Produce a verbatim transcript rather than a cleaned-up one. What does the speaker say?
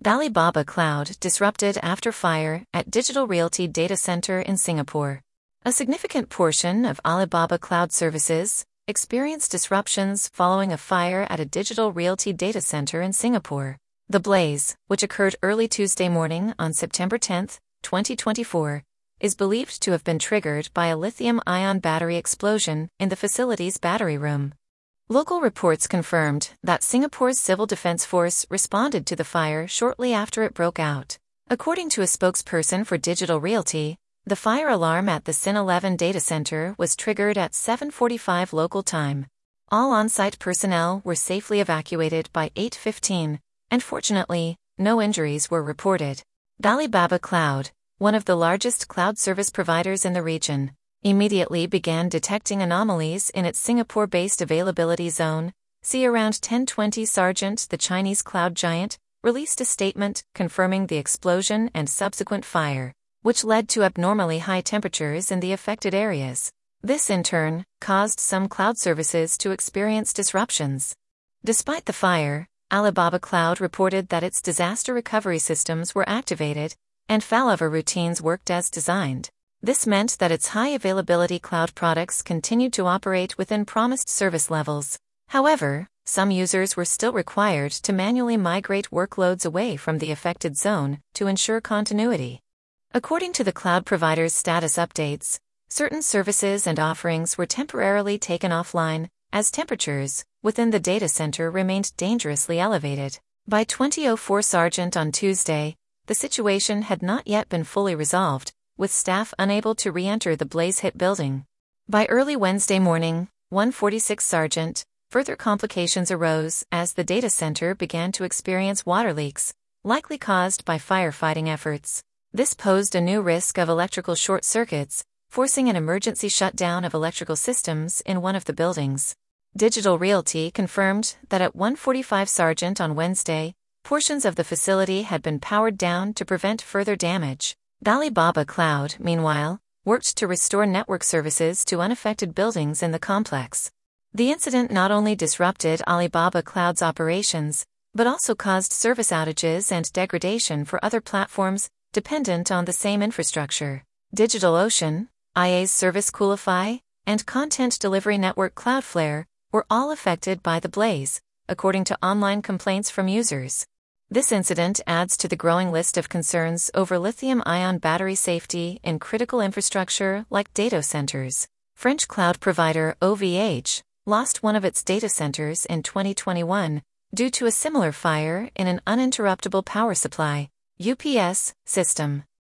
Alibaba Cloud disrupted after fire at Digital Realty data center in Singapore. A significant portion of Alibaba Cloud services experienced disruptions following a fire at a Digital Realty data center in Singapore. The blaze, which occurred early Tuesday morning on September tenth, twenty twenty-four, is believed to have been triggered by a lithium-ion battery explosion in the facility's battery room. Local reports confirmed that Singapore's Civil Defence Force responded to the fire shortly after it broke out. According to a spokesperson for Digital Realty, the fire alarm at the Sin eleven data center was triggered at seven forty-five local time. All on-site personnel were safely evacuated by eight fifteen, and fortunately, no injuries were reported. Alibaba Cloud, one of the largest cloud service providers in the region, immediately began detecting anomalies in its Singapore-based availability zone. See around ten twenty Sargent. The Chinese cloud giant released a statement confirming the explosion and subsequent fire, which led to abnormally high temperatures in the affected areas. This in turn caused some cloud services to experience disruptions. Despite the fire, Alibaba Cloud reported that its disaster recovery systems were activated and failover routines worked as designed. This meant that its high-availability cloud products continued to operate within promised service levels. However, some users were still required to manually migrate workloads away from the affected zone to ensure continuity. According to the cloud provider's status updates, certain services and offerings were temporarily taken offline as temperatures within the data center remained dangerously elevated. By twenty oh four Sargent on Tuesday, the situation had not yet been fully resolved, with staff unable to re-enter the blaze-hit building. By early Wednesday morning, one forty-six Sargent, further complications arose as the data center began to experience water leaks, likely caused by firefighting efforts. This posed a new risk of electrical short circuits, forcing an emergency shutdown of electrical systems in one of the buildings. Digital Realty confirmed that at one forty-five Sargent on Wednesday, portions of the facility had been powered down to prevent further damage. Alibaba Cloud, meanwhile, worked to restore network services to unaffected buildings in the complex. The incident not only disrupted Alibaba Cloud's operations, but also caused service outages and degradation for other platforms dependent on the same infrastructure. DigitalOcean, I A's service Coolify, and content delivery network Cloudflare were all affected by the blaze, according to online complaints from users. This incident adds to the growing list of concerns over lithium-ion battery safety in critical infrastructure like data centers. French cloud provider O V H lost one of its data centers in twenty twenty-one due to a similar fire in an uninterruptible power supply U P S system.